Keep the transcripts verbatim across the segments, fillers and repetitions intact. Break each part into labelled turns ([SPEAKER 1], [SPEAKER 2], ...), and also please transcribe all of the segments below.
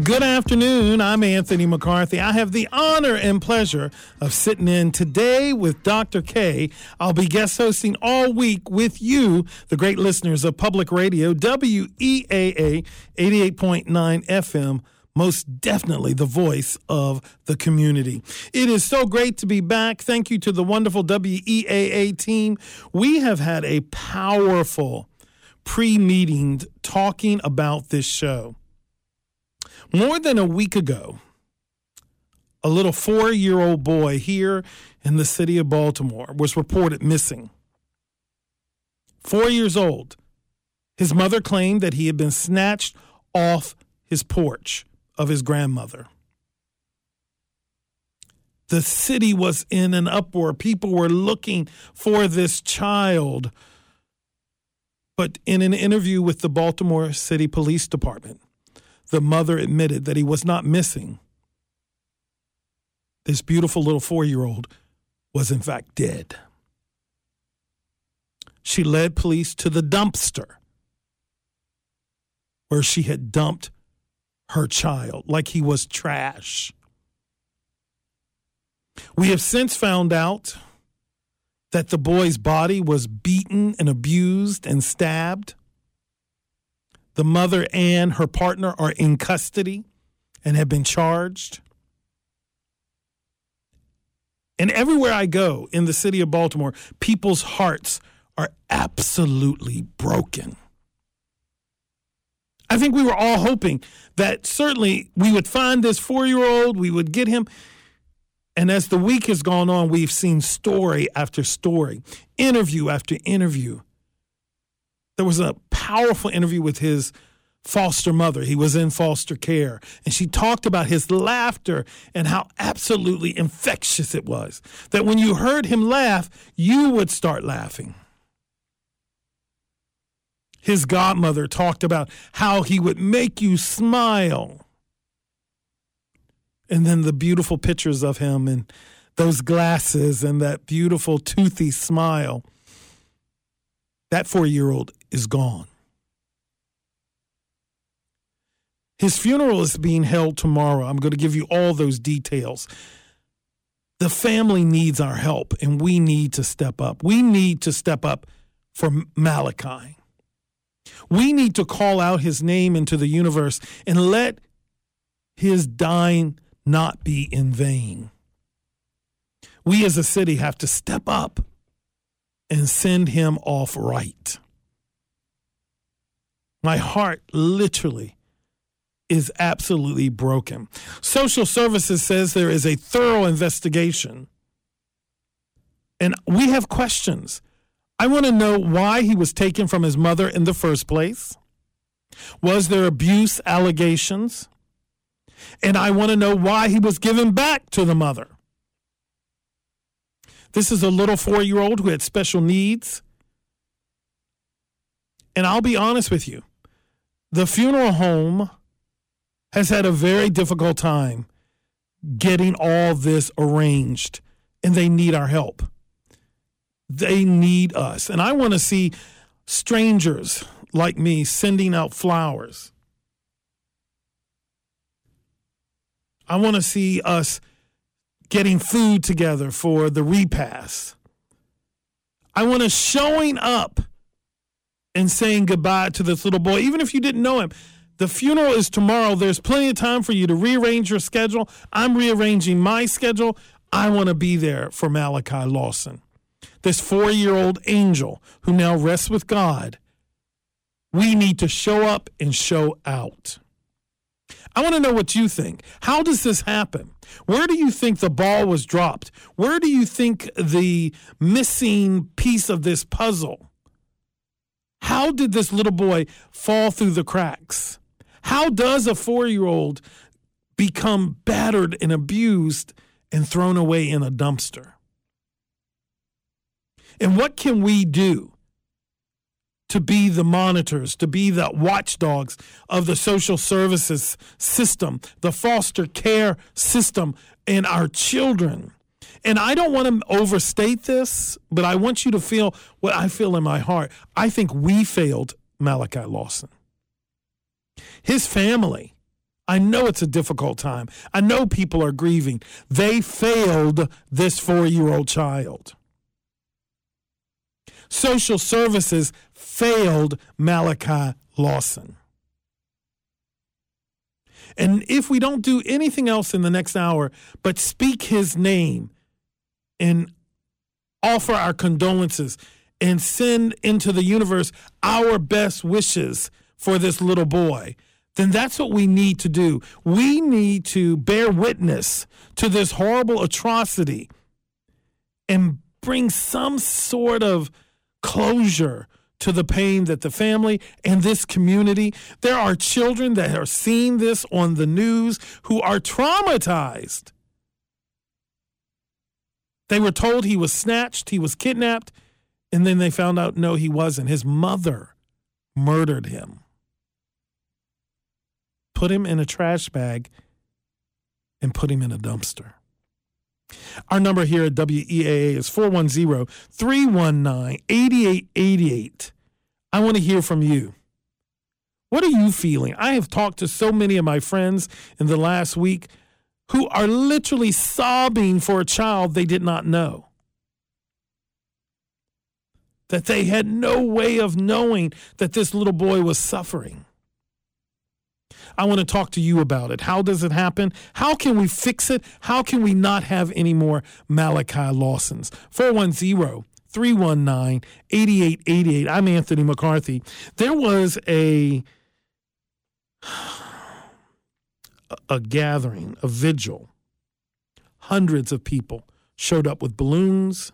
[SPEAKER 1] Good afternoon. I'm Anthony McCarthy. I have the honor and pleasure of sitting in today with Doctor K. I'll be guest hosting all week with you, the great listeners of Public Radio, W E A A eighty-eight point nine F M, most definitely the voice of the community. It is so great to be back. Thank you to the wonderful W E A A team. We have had a powerful pre-meeting talking about this show. More than a week ago, a little four-year-old boy here in the city of Baltimore was reported missing. Four years old. His mother claimed that he had been snatched off his porch of his grandmother. The city was in an uproar. People were looking for this child. But in an interview with the Baltimore City Police Department, the mother admitted that he was not missing. This beautiful little four-year-old was in fact dead. She led police to the dumpster where she had dumped her child like he was trash. We have since found out that the boy's body was beaten and abused and stabbed. The mother and her partner are in custody and have been charged. And everywhere I go in the city of Baltimore, people's hearts are absolutely broken. I think we were all hoping that certainly we would find this four-year-old, we would get him. And as the week has gone on, we've seen story after story, interview after interview. There was a powerful interview with his foster mother. He was in foster care. And she talked about his laughter and how absolutely infectious it was. That when you heard him laugh, you would start laughing. His godmother talked about how he would make you smile. And then the beautiful pictures of him and those glasses and that beautiful toothy smile. That four-year-old is gone. His funeral is being held tomorrow. I'm going to give you all those details. The family needs our help, and we need to step up. We need to step up for Malachi. We need to call out his name into the universe and let his dying not be in vain. We as a city have to step up and send him off right. My heart literally is absolutely broken. Social Services says there is a thorough investigation. And we have questions. I want to know why he was taken from his mother in the first place. Was there abuse allegations? And I want to know why he was given back to the mother. This is a little four-year-old who had special needs. And I'll be honest with you, the funeral home has had a very difficult time getting all this arranged, and they need our help. They need us. And I want to see strangers like me sending out flowers. I want to see us getting food together for the repast. I want us showing up and saying goodbye to this little boy, even if you didn't know him. The funeral is tomorrow. There's plenty of time for you to rearrange your schedule. I'm rearranging my schedule. I want to be there for Malachi Lawson, this four-year-old angel who now rests with God. We need to show up and show out. I want to know what you think. How does this happen? Where do you think the ball was dropped? Where do you think the missing piece of this puzzle? How did this little boy fall through the cracks? How does a four-year-old become battered and abused and thrown away in a dumpster? And what can we do to be the monitors, to be the watchdogs of the social services system, the foster care system, and our children? And I don't want to overstate this, but I want you to feel what I feel in my heart. I think we failed Malachi Lawson. His family, I know it's a difficult time. I know people are grieving. They failed this four-year-old child. Social services failed Malachi Lawson. And if we don't do anything else in the next hour but speak his name and offer our condolences and send into the universe our best wishes for this little boy, then that's what we need to do. We need to bear witness to this horrible atrocity and bring some sort of closure to the pain that the family and this community. There are children that are seeing this on the news who are traumatized. They were told he was snatched, he was kidnapped, and then they found out, no, he wasn't. His mother murdered him. Put him in a trash bag and put him in a dumpster. Our number here at W E A A is four one zero, three one nine, eight eight eight eight. I want to hear from you. What are you feeling? I have talked to so many of my friends in the last week who are literally sobbing for a child they did not know. That they had no way of knowing that this little boy was suffering. I want to talk to you about it. How does it happen? How can we fix it? How can we not have any more Malachi Lawsons? four one zero, three one nine, eight eight eight eight. I'm Anthony McCarthy. There was a, a gathering, a vigil. Hundreds of people showed up with balloons.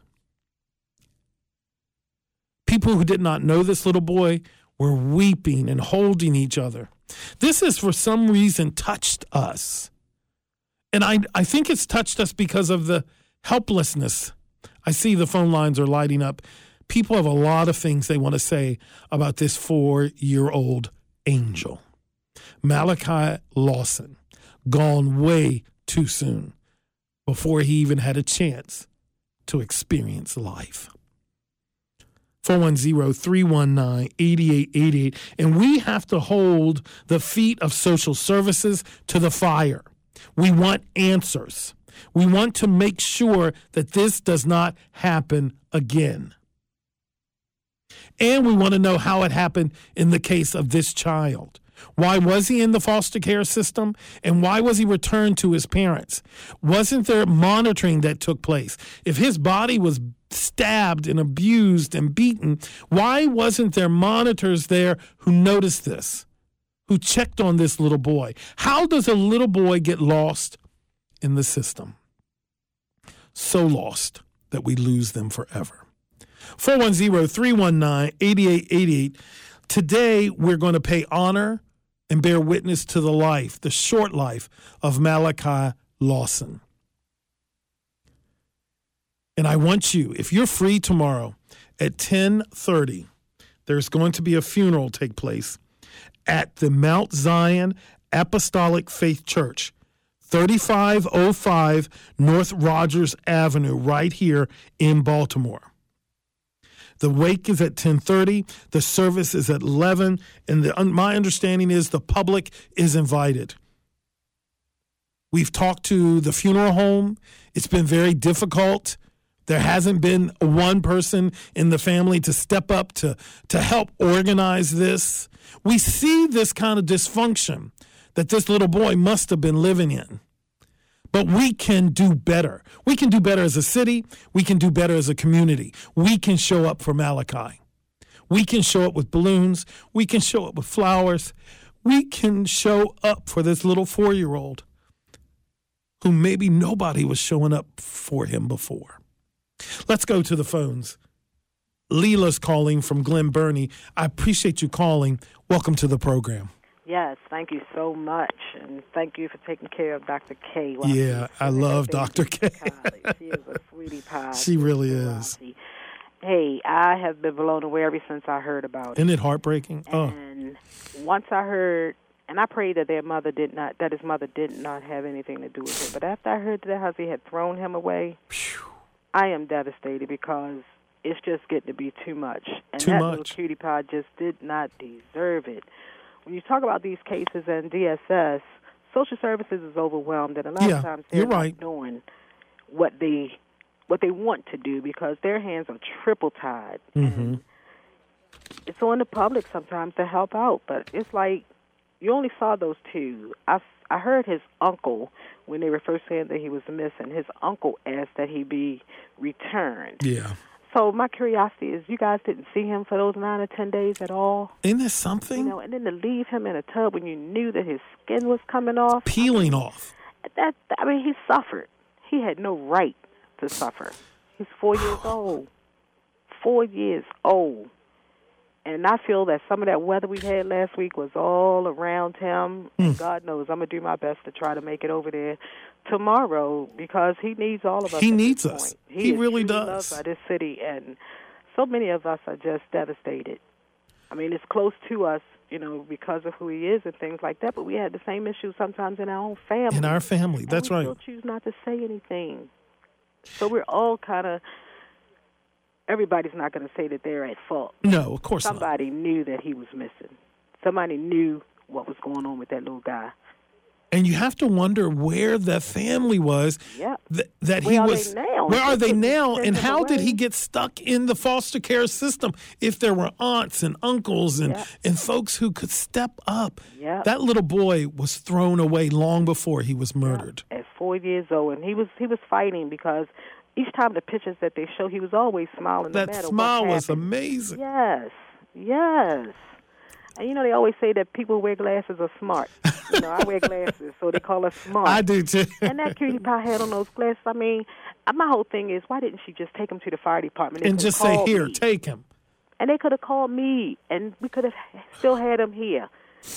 [SPEAKER 1] People who did not know this little boy were weeping and holding each other. This has, for some reason, touched us. And I, I think it's touched us because of the helplessness. I see the phone lines are lighting up. People have a lot of things they want to say about this four-year-old angel. Malachi Lawson, gone way too soon before he even had a chance to experience life. four one zero, three one nine, eight eight eight eight. And we have to hold the feet of social services to the fire. We want answers. We want to make sure that this does not happen again. And we want to know how it happened in the case of this child. Why was he in the foster care system? And why was he returned to his parents? Wasn't there monitoring that took place? If his body was stabbed and abused and beaten, why wasn't there monitors there who noticed this, who checked on this little boy? How does a little boy get lost in the system? So lost that we lose them forever. four one zero, three one nine, eight eight eight eight. Today, we're going to pay honor and bear witness to the life, the short life of Malachi Lawson. And I want you, if you're free tomorrow at ten thirty, there's going to be a funeral take place at the Mount Zion Apostolic Faith Church, thirty-five oh five North Rogers Avenue, right here in Baltimore. The wake is at ten thirty. The service is at eleven. And the, my understanding is the public is invited. We've talked to the funeral home. It's been very difficult. There hasn't been one person in the family to step up to, to help organize this. We see this kind of dysfunction that this little boy must have been living in. But we can do better. We can do better as a city. We can do better as a community. We can show up for Malachi. We can show up with balloons. We can show up with flowers. We can show up for this little four-year-old who maybe nobody was showing up for him before. Let's go to the phones. Leela's calling from Glen Burnie. I appreciate you calling. Welcome to the program.
[SPEAKER 2] Yes, thank you so much, and thank you for taking care of Doctor K.
[SPEAKER 1] Yeah, I love Doctor K.
[SPEAKER 2] She is a sweetie pie.
[SPEAKER 1] She really is.
[SPEAKER 2] Hey, I have been blown away ever since I heard about it.
[SPEAKER 1] Isn't it heartbreaking? Oh.
[SPEAKER 2] And once I heard, and I prayed that their mother did not, that his mother did not have anything to do with it. But after I heard that Huzzy had thrown him away, I am devastated because it's just getting to be too much. And
[SPEAKER 1] too
[SPEAKER 2] that
[SPEAKER 1] much.
[SPEAKER 2] little cutie pie just did not deserve it. When you talk about these cases in D S S, social services is overwhelmed, and a lot
[SPEAKER 1] yeah,
[SPEAKER 2] of times they're
[SPEAKER 1] you're
[SPEAKER 2] not
[SPEAKER 1] right.
[SPEAKER 2] doing what they what they want to do because their hands are triple tied.
[SPEAKER 1] Mm-hmm.
[SPEAKER 2] And it's on the public sometimes to help out, but it's like you only saw those two. I, I heard his uncle, when they were first saying that he was missing, his uncle asked that he be returned.
[SPEAKER 1] Yeah.
[SPEAKER 2] So my curiosity is, you guys didn't see him for those nine or ten days at all?
[SPEAKER 1] Isn't there something?
[SPEAKER 2] You know, and then to leave him in a tub when you knew that his skin was coming off.
[SPEAKER 1] Peeling
[SPEAKER 2] I mean,
[SPEAKER 1] off.
[SPEAKER 2] That, I mean, he suffered. He had no right to suffer. He's four years old. Four years old. And I feel that some of that weather we had last week was all around him.
[SPEAKER 1] Mm.
[SPEAKER 2] And God knows I'm going to do my best to try to make it over there tomorrow because he needs all of us.
[SPEAKER 1] He
[SPEAKER 2] at
[SPEAKER 1] needs
[SPEAKER 2] this
[SPEAKER 1] us.
[SPEAKER 2] point.
[SPEAKER 1] He,
[SPEAKER 2] He is
[SPEAKER 1] really
[SPEAKER 2] truly
[SPEAKER 1] does.
[SPEAKER 2] loved by this city, and so many of us are just devastated. I mean, it's close to us, you know, because of who he is and things like that, but we had the same issues sometimes in our own family.
[SPEAKER 1] In our family,
[SPEAKER 2] and
[SPEAKER 1] that's
[SPEAKER 2] we
[SPEAKER 1] right.
[SPEAKER 2] still choose not to say anything. So we're all kind of, everybody's not going to say that they're at fault.
[SPEAKER 1] No, of course
[SPEAKER 2] Somebody
[SPEAKER 1] not.
[SPEAKER 2] knew that he was missing. Somebody knew what was going on with that little guy.
[SPEAKER 1] And you have to wonder where the family was.
[SPEAKER 2] Yeah.
[SPEAKER 1] Th- that
[SPEAKER 2] Where
[SPEAKER 1] he
[SPEAKER 2] are
[SPEAKER 1] was.
[SPEAKER 2] they now?
[SPEAKER 1] Where are
[SPEAKER 2] They
[SPEAKER 1] they
[SPEAKER 2] couldn't
[SPEAKER 1] now?
[SPEAKER 2] send
[SPEAKER 1] And
[SPEAKER 2] him
[SPEAKER 1] how did
[SPEAKER 2] away.
[SPEAKER 1] he get stuck in the foster care system? If there were aunts and uncles and,
[SPEAKER 2] Yeah.
[SPEAKER 1] and folks who could step up,
[SPEAKER 2] Yeah.
[SPEAKER 1] that little boy was thrown away long before he was murdered.
[SPEAKER 2] At four years old, and he was he was fighting because each time the pictures that they show, he was always smiling. No
[SPEAKER 1] That
[SPEAKER 2] matter
[SPEAKER 1] smile
[SPEAKER 2] what
[SPEAKER 1] was
[SPEAKER 2] happened.
[SPEAKER 1] amazing.
[SPEAKER 2] Yes, yes. And you know they always say that people who wear glasses are smart. You know, I wear glasses, so they call us smart.
[SPEAKER 1] I do too.
[SPEAKER 2] And that cutie pie had on those glasses. I mean, uh, my whole thing is, why didn't she just take him to the fire department They
[SPEAKER 1] And
[SPEAKER 2] could
[SPEAKER 1] just say,
[SPEAKER 2] call
[SPEAKER 1] here,
[SPEAKER 2] me.
[SPEAKER 1] take him.
[SPEAKER 2] And they could have called me, and we could have still had him here.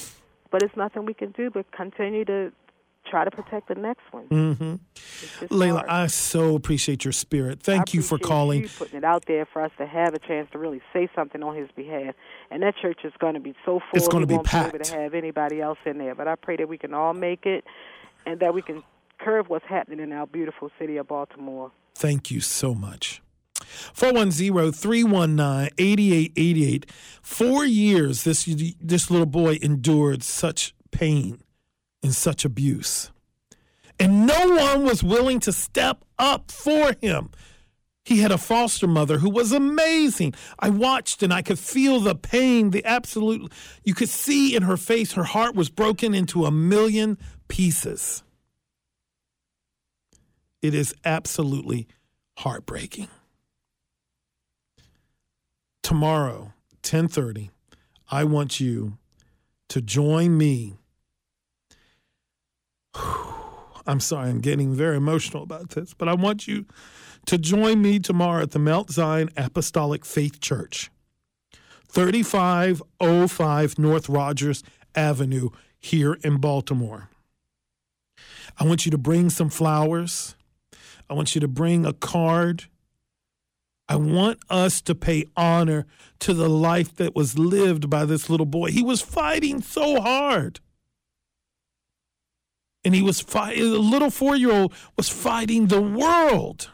[SPEAKER 2] But it's nothing we can do but continue to try to protect the next one.
[SPEAKER 1] Mm-hmm. Layla, I so appreciate your spirit. Thank
[SPEAKER 2] I
[SPEAKER 1] you for
[SPEAKER 2] appreciate
[SPEAKER 1] calling.
[SPEAKER 2] You putting it out there for us to have a chance to really say something on his behalf. And that church is going to be so full,
[SPEAKER 1] It's gonna
[SPEAKER 2] we
[SPEAKER 1] be
[SPEAKER 2] won't be able
[SPEAKER 1] packed.
[SPEAKER 2] to have anybody else in there. But I pray that we can all make it and that we can curb what's happening in our beautiful city of Baltimore.
[SPEAKER 1] Thank you so much. four one zero, three one nine, eight eight eight eight. Four years this this little boy endured such pain and such abuse. And no one was willing to step up for him. He had a foster mother who was amazing. I watched and I could feel the pain, the absolute, you could see in her face, her heart was broken into a million pieces. It is absolutely heartbreaking. Tomorrow, ten thirty, I want you to join me. I'm sorry, I'm getting very emotional about this, but I want you to join me tomorrow at the Mount Zion Apostolic Faith Church, thirty-five oh five North Rogers Avenue here in Baltimore. I want you to bring some flowers. I want you to bring a card. I want us to pay honor to the life that was lived by this little boy. He was fighting so hard. And he was fighting, a little four-year-old was fighting the world.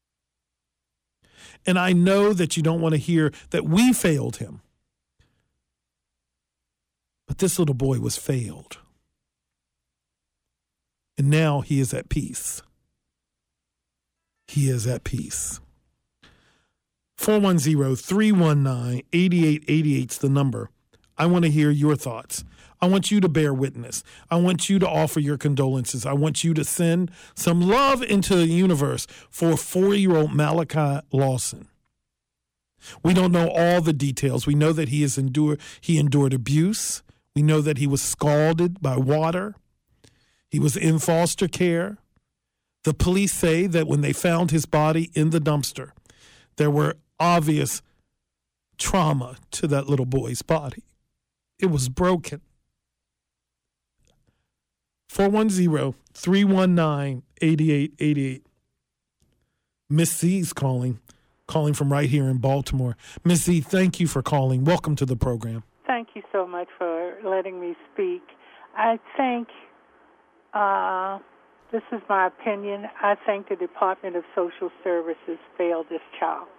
[SPEAKER 1] And I know that you don't want to hear that we failed him. But this little boy was failed. And now he is at peace. He is at peace. four one zero, three one nine, eight eight eight eight is the number. I want to hear your thoughts. I want you to bear witness. I want you to offer your condolences. I want you to send some love into the universe for four-year-old Malachi Lawson. We don't know all the details. We know that he has endured he endured abuse. We know that he was scalded by water. He was in foster care. The police say that when they found his body in the dumpster, there were obvious trauma to that little boy's body. It was broken. four one zero, three one nine, eight eight eight eight. Miss Z's calling, calling from right here in Baltimore. Miss Z, thank you for calling. Welcome to the program.
[SPEAKER 3] Thank you so much for letting me speak. I think, uh, this is my opinion, I think the Department of Social Services failed this child.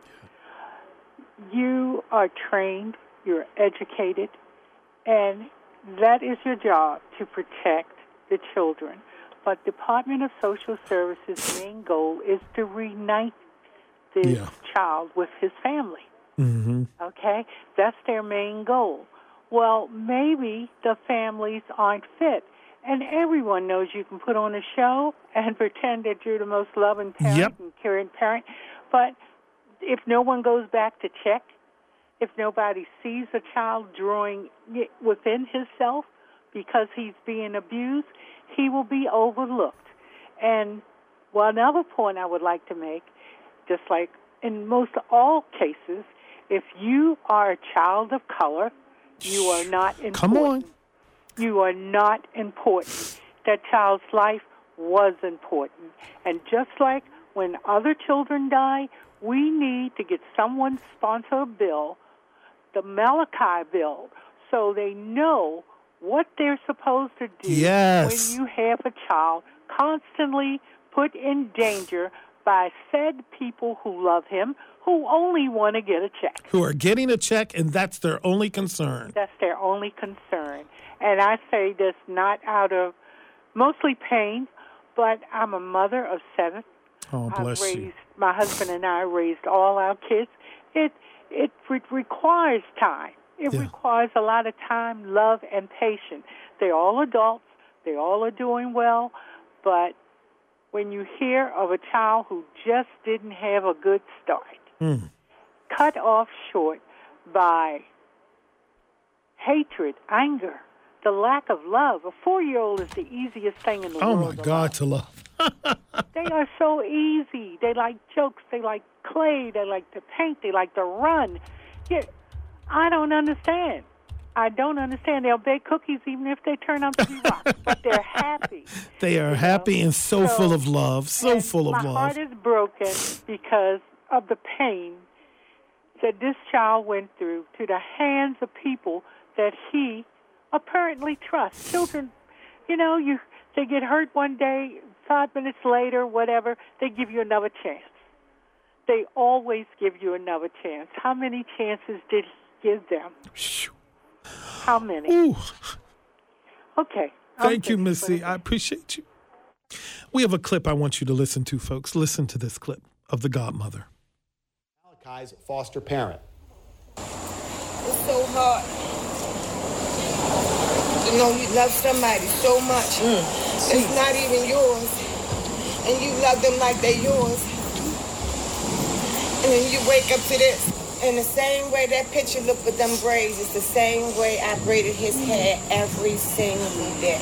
[SPEAKER 3] You are trained, you're educated, and that is your job, to protect the children. But Department of Social Services' main goal is to reunite this
[SPEAKER 1] Yeah.
[SPEAKER 3] child with his family.
[SPEAKER 1] Mm-hmm.
[SPEAKER 3] Okay? That's their main goal. Well, maybe the families aren't fit. And everyone knows you can put on a show and pretend that you're the most loving parent
[SPEAKER 1] Yep.
[SPEAKER 3] and caring parent. But if no one goes back to check, if nobody sees a child drawing it within himself because he's being abused, he will be overlooked. And well, another point I would like to make, just like in most all cases, if you are a child of color, you are not important.
[SPEAKER 1] Come on.
[SPEAKER 3] You are not important. That child's life was important. And just like when other children die, we need to get someone to sponsor a bill, the Malachi bill, so they know what they're supposed to do
[SPEAKER 1] Yes.
[SPEAKER 3] when you have a child constantly put in danger by said people who love him, who only want to get a check.
[SPEAKER 1] Who are getting a check, and that's their only concern.
[SPEAKER 3] That's their only concern. And I say this not out of mostly pain, but I'm a mother of seven.
[SPEAKER 1] Oh, bless
[SPEAKER 3] I've raised,
[SPEAKER 1] you.
[SPEAKER 3] My husband and I raised all our kids. It it re- requires time. It
[SPEAKER 1] Yeah.
[SPEAKER 3] requires a lot of time, love, and patience. They're all adults. They all are doing well. But when you hear of a child who just didn't have a good start,
[SPEAKER 1] Mm.
[SPEAKER 3] cut off short by hatred, anger, the lack of love. A four-year-old is the easiest thing in the
[SPEAKER 1] Oh,
[SPEAKER 3] world.
[SPEAKER 1] my
[SPEAKER 3] to
[SPEAKER 1] God, to love.
[SPEAKER 3] They are so easy. They like jokes. They like clay. They like to paint. They like to run. Yeah, I don't understand. I don't understand. They'll bake cookies even if they turn out to be rocks, but they're happy.
[SPEAKER 1] They are
[SPEAKER 3] You
[SPEAKER 1] happy
[SPEAKER 3] know?
[SPEAKER 1] and so,
[SPEAKER 3] So-
[SPEAKER 1] full of love, so
[SPEAKER 3] And
[SPEAKER 1] full of
[SPEAKER 3] my
[SPEAKER 1] love.
[SPEAKER 3] heart is broken because of the pain that this child went through to the hands of people that he apparently trusts. Children, you know, you they get hurt one day, five minutes later, whatever, they give you another chance. They always give you another chance. How many chances did he give them?
[SPEAKER 1] Phew.
[SPEAKER 3] How many?
[SPEAKER 1] Ooh.
[SPEAKER 3] Okay. I'm
[SPEAKER 1] Thank you,
[SPEAKER 3] finished
[SPEAKER 1] Missy.
[SPEAKER 3] for
[SPEAKER 1] I appreciate you. We have a clip I want you to listen to, folks. Listen to this clip of the godmother.
[SPEAKER 4] Malachi's foster parent.
[SPEAKER 5] It's so hard to know you love somebody so much. It's not even yours. And you love them like they're yours. And then you wake up to this. And the same way that picture looked with them braids is the same way I braided his hair every single day.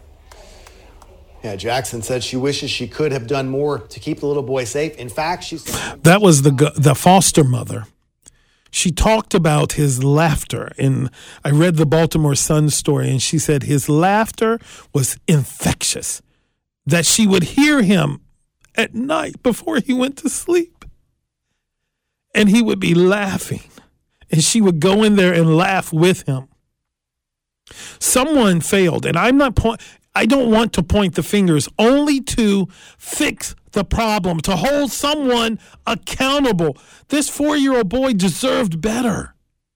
[SPEAKER 4] Yeah, Jackson said she wishes she could have done more to keep the little boy safe. In fact, she said
[SPEAKER 1] That was the go- the foster mother. She talked about his laughter. And I read the Baltimore Sun story, and she said his laughter was infectious, that she would hear him at night before he went to sleep. And he would be laughing, and she would go in there and laugh with him. Someone failed, and I'm not point. I don't want to point the fingers, only to fix the problem, to hold someone accountable. This four-year-old boy deserved better.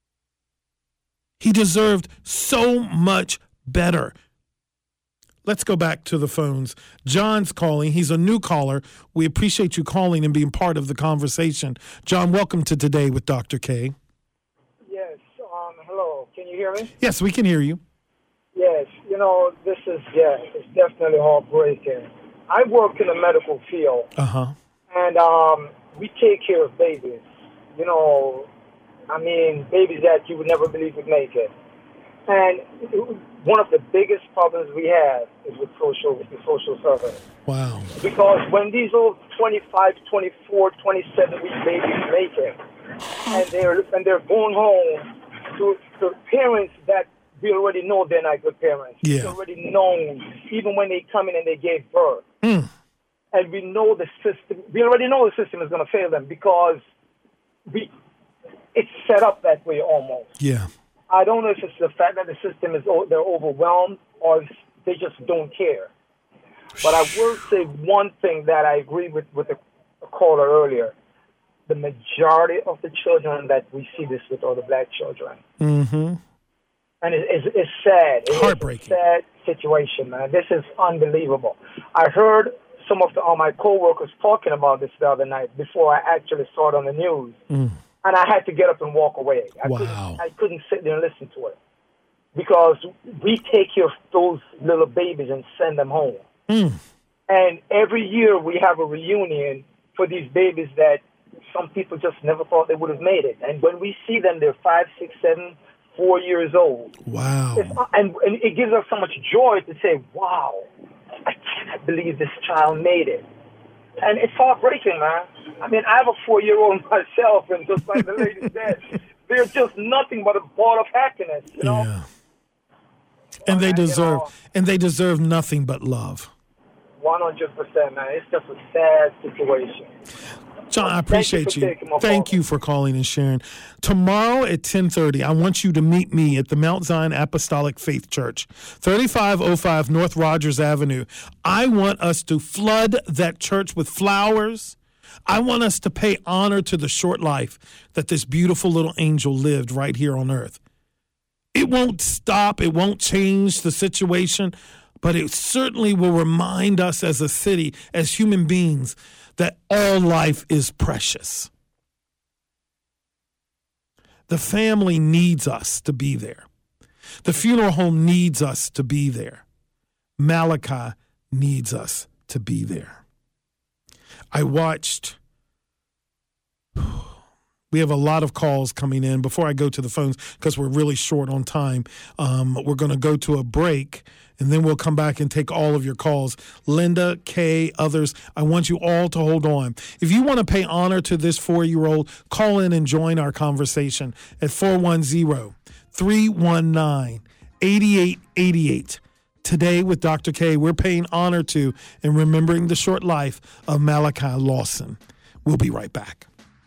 [SPEAKER 1] He deserved so much better. Let's go back to the phones. John's calling. He's a new caller. We appreciate you calling and being part of the conversation. John, welcome to Today with Doctor K.
[SPEAKER 6] Yes. Um, hello. Can you hear me?
[SPEAKER 1] Yes, we can hear you.
[SPEAKER 6] Yes. You know, this is, yeah, it's definitely heartbreaking. I work in the medical field,
[SPEAKER 1] Uh-huh.
[SPEAKER 6] and um, we take care of babies. You know, I mean, babies that you would never believe would make it. And one of the biggest problems we have is with social, with the social service.
[SPEAKER 1] Wow.
[SPEAKER 6] Because when these old twenty-five, twenty-four, twenty-seven week babies make it, and they're and they're going home to, to parents that we already know they're not good parents.
[SPEAKER 1] Yeah.
[SPEAKER 6] It's already known, even when they come in and they gave birth.
[SPEAKER 1] Mm.
[SPEAKER 6] And we know the system, we already know the system is going to fail them because we it's set up that way almost.
[SPEAKER 1] Yeah.
[SPEAKER 6] I don't know if it's the fact that the system is they're overwhelmed or if they just don't care. But I will say one thing that I agree with with the caller earlier. The majority of the children that we see this with are the black children.
[SPEAKER 1] Mm-hmm.
[SPEAKER 6] And it, it's, it's sad. It is
[SPEAKER 1] Heartbreaking.
[SPEAKER 6] sad. situation, man. This is unbelievable. I heard some of the, all my coworkers talking about this the other night before I actually saw it on the news, mm. and I had to get up and walk away. I
[SPEAKER 1] wow.
[SPEAKER 6] couldn't, I couldn't sit there and listen to it because we take care of those little babies and send them home.
[SPEAKER 1] Mm.
[SPEAKER 6] And every year we have a reunion for these babies that some people just never thought they would have made it. And when we see them, they're five, six, seven, four years old.
[SPEAKER 1] Wow.
[SPEAKER 6] It's, and, and it gives us so much joy to say, wow, I cannot believe this child made it. And it's heartbreaking, man. I mean, I have a four-year-old myself, and just like the lady said, they're just nothing but a ball of happiness, you know?
[SPEAKER 1] Yeah. And they deserve, you know, and they deserve nothing but love.
[SPEAKER 6] one hundred percent, man. It's just a sad situation.
[SPEAKER 1] John, I appreciate you. you. Thank you for calling and sharing. Tomorrow at ten thirty, I want you to meet me at the Mount Zion Apostolic Faith Church, thirty-five oh five North Rogers Avenue. I want us to flood that church with flowers. I want us to pay honor to the short life that this beautiful little angel lived right here on earth. It won't stop. It won't change the situation, but it certainly will remind us as a city, as human beings, that all life is precious. The family needs us to be there. The funeral home needs us to be there. Malachi needs us to be there. I watched, we have a lot of calls coming in. Before I go to the phones, because we're really short on time, um, we're going to go to a break. And then we'll come back and take all of your calls. Linda, Kay, others, I want you all to hold on. If you want to pay honor to this four-year-old, call in and join our conversation at four one zero, three one nine, eight eight eight eight. Today with Doctor K, we're paying honor to and remembering the short life of Malachi Lawson. We'll be right back.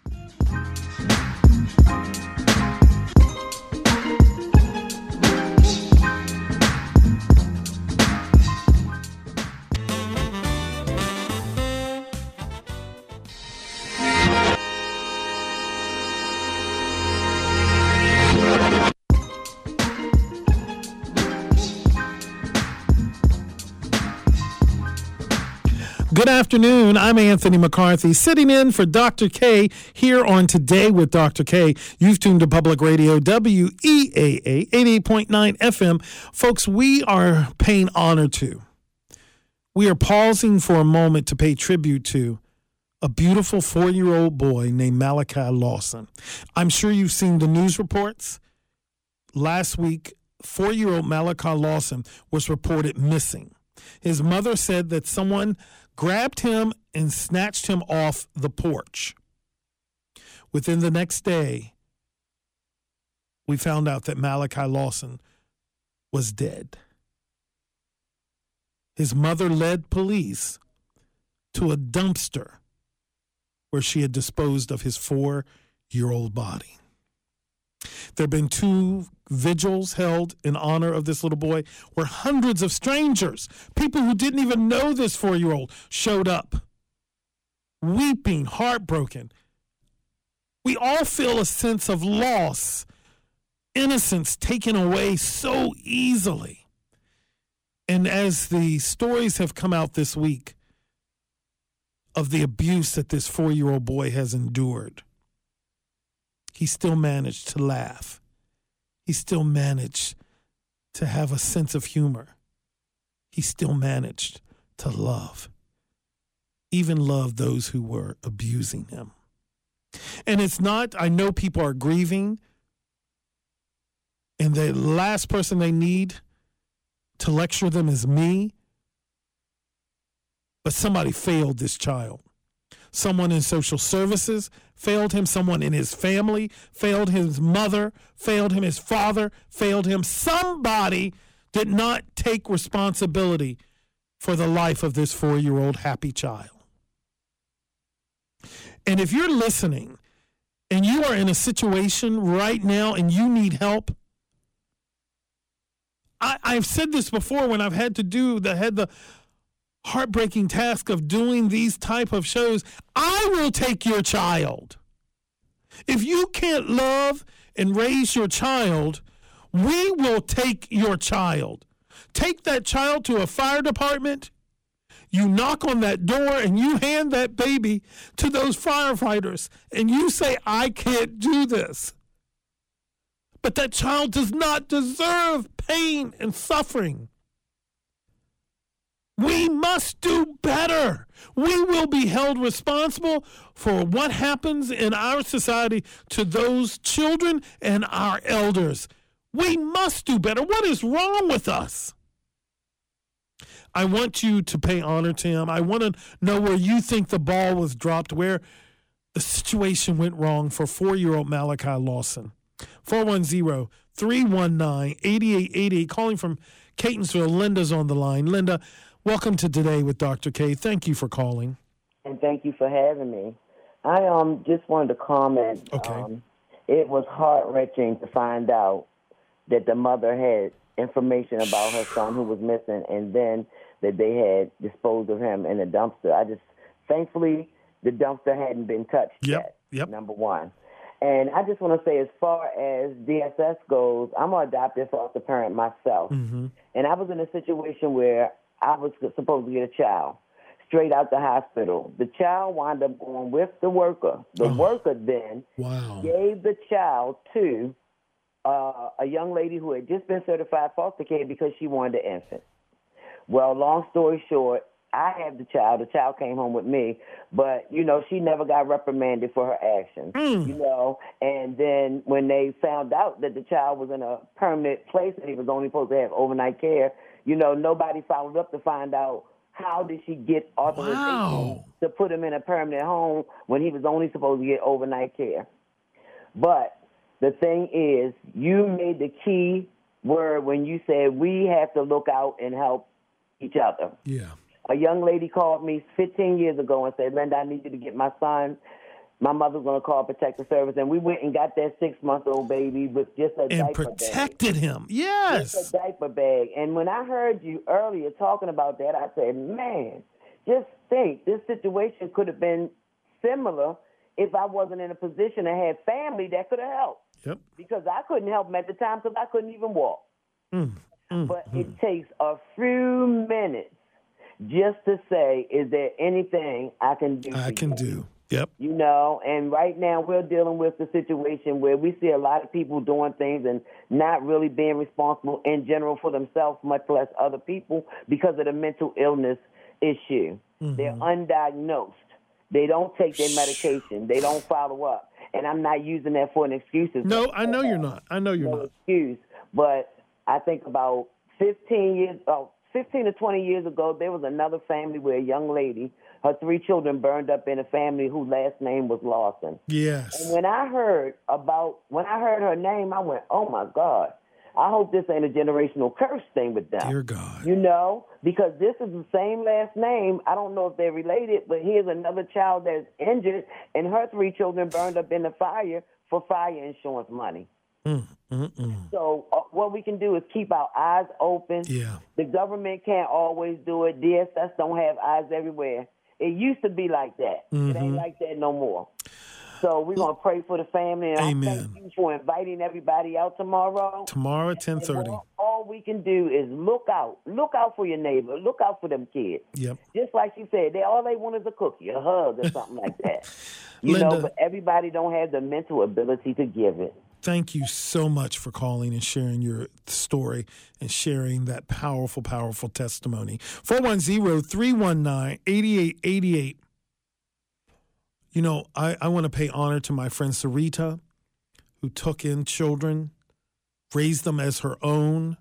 [SPEAKER 1] Good afternoon. I'm Anthony McCarthy, sitting in for Doctor K here on Today with Doctor K. You've tuned to Public Radio W E A A eighty-eight point nine F M. Folks, we are paying honor to. We are pausing for a moment to pay tribute to a beautiful four-year-old boy named Malachi Lawson. I'm sure you've seen the news reports. Last week, four-year-old Malachi Lawson was reported missing. His mother said that someone grabbed him and snatched him off the porch. Within the next day, we found out that Malachi Lawson was dead. His mother led police to a dumpster where she had disposed of his four-year-old body. There have been two vigils held in honor of this little boy where hundreds of strangers, people who didn't even know this four-year-old, showed up, weeping, heartbroken. We all feel a sense of loss, innocence taken away so easily. And as the stories have come out this week of the abuse that this four-year-old boy has endured, he still managed to laugh. He still managed to have a sense of humor. He still managed to love, even love those who were abusing him. And it's not, I know people are grieving, and the last person they need to lecture them is me, but somebody failed this child. Someone in social services failed him. Someone in his family failed his mother, failed him his father, failed him. Somebody did not take responsibility for the life of this four-year-old happy child. And if you're listening and you are in a situation right now and you need help, I, I've said this before when I've had to do the had the heartbreaking task of doing these type of shows. I will take your child. If you can't love and raise your child, we will take your child. Take that child to a fire department. You knock on that door and you hand that baby to those firefighters and you say, I can't do this. But that child does not deserve pain and suffering. We must do better. We will be held responsible for what happens in our society to those children and our elders. We must do better. What is wrong with us? I want you to pay honor to him. I want to know where you think the ball was dropped, where the situation went wrong for four-year-old Malachi Lawson. four one zero, three one nine, eight eight eight eight. Calling from Catonsville. Linda's on the line. Linda, welcome to Today with Doctor K. Thank you for calling.
[SPEAKER 7] And thank you for having me. I um just wanted to comment.
[SPEAKER 1] Okay.
[SPEAKER 7] Um, it was heart-wrenching to find out that the mother had information about her son who was missing, and then that they had disposed of him in a dumpster. I just, thankfully, the dumpster hadn't been touched
[SPEAKER 1] Yep,
[SPEAKER 7] yet,
[SPEAKER 1] yep.
[SPEAKER 7] number one. And I just want to say, as far as D S S goes, I'm an adoptive foster parent myself.
[SPEAKER 1] Mm-hmm.
[SPEAKER 7] And I was in a situation where I was supposed to get a child straight out the hospital. The child wound up going with the worker. The
[SPEAKER 1] Oh.
[SPEAKER 7] worker then
[SPEAKER 1] Wow.
[SPEAKER 7] gave the child to uh, a young lady who had just been certified foster care because she wanted an infant. Well, long story short, I had the child. The child came home with me, but, you know, she never got reprimanded for her actions,
[SPEAKER 1] Mm.
[SPEAKER 7] you know. And then when they found out that the child was in a permanent place and he was only supposed to have overnight care, you know, nobody followed up to find out how did she get authorization
[SPEAKER 1] Wow.
[SPEAKER 7] to put him in a permanent home when he was only supposed to get overnight care. But the thing is, you made the key word when you said we have to look out and help each other.
[SPEAKER 1] Yeah.
[SPEAKER 7] A young lady called me fifteen years ago and said, Linda, I need you to get my son. My mother's going to call Protective Service. And we went and got that six-month-old baby with just a
[SPEAKER 1] And
[SPEAKER 7] diaper
[SPEAKER 1] protected
[SPEAKER 7] bag.
[SPEAKER 1] him.
[SPEAKER 7] Just
[SPEAKER 1] Yes.
[SPEAKER 7] a diaper bag. And when I heard you earlier talking about that, I said, man, just think, this situation could have been similar if I wasn't in a position to have family that could have helped.
[SPEAKER 1] Yep.
[SPEAKER 7] Because I couldn't help him at the time because I couldn't even walk.
[SPEAKER 1] Mm. Mm.
[SPEAKER 7] But it takes a few minutes just to say, is there anything I can do?
[SPEAKER 1] I
[SPEAKER 7] for
[SPEAKER 1] can
[SPEAKER 7] you?
[SPEAKER 1] do. Yep.
[SPEAKER 7] You know, and right now we're dealing with the situation where we see a lot of people doing things and not really being responsible in general for themselves, much less other people, because of the mental illness issue.
[SPEAKER 1] Mm-hmm.
[SPEAKER 7] They're undiagnosed. They don't take their medication. They don't follow up. And I'm not using that for an excuse.
[SPEAKER 1] No, I know you're not. I know you're
[SPEAKER 7] no
[SPEAKER 1] not.
[SPEAKER 7] excuse. But I think about fifteen years, oh, fifteen to twenty years ago, there was another family where a young lady, her three children burned up in a family whose last name was Lawson.
[SPEAKER 1] Yes.
[SPEAKER 7] And when I heard about, when I heard her name, I went, oh my God, I hope this ain't a generational curse thing with them.
[SPEAKER 1] Dear God.
[SPEAKER 7] You know, because this is the same last name. I don't know if they're related, but here's another child that's injured, and her three children burned up in the fire for fire insurance money.
[SPEAKER 1] Mm, mm, mm.
[SPEAKER 7] So uh, what we can do is keep our eyes open.
[SPEAKER 1] Yeah.
[SPEAKER 7] The government can't always do it. D S S don't have eyes everywhere. It used to be like that.
[SPEAKER 1] Mm-hmm.
[SPEAKER 7] It ain't like that no more. So we're going to pray for the family. And
[SPEAKER 1] Amen.
[SPEAKER 7] I thank you for inviting everybody out tomorrow.
[SPEAKER 1] Tomorrow at ten thirty.
[SPEAKER 7] All, all we can do is look out. Look out for your neighbor. Look out for them kids.
[SPEAKER 1] Yep.
[SPEAKER 7] Just like she said, they all they want is a cookie, a hug, or something like that. You
[SPEAKER 1] Linda,
[SPEAKER 7] know, but everybody don't have the mental ability to give it.
[SPEAKER 1] thank you so much for calling and sharing your story and sharing that powerful, powerful testimony. four one zero, three one nine, eight eight eight eight. You know, I, I want to pay honor to my friend Sarita, who took in children, raised them as her own,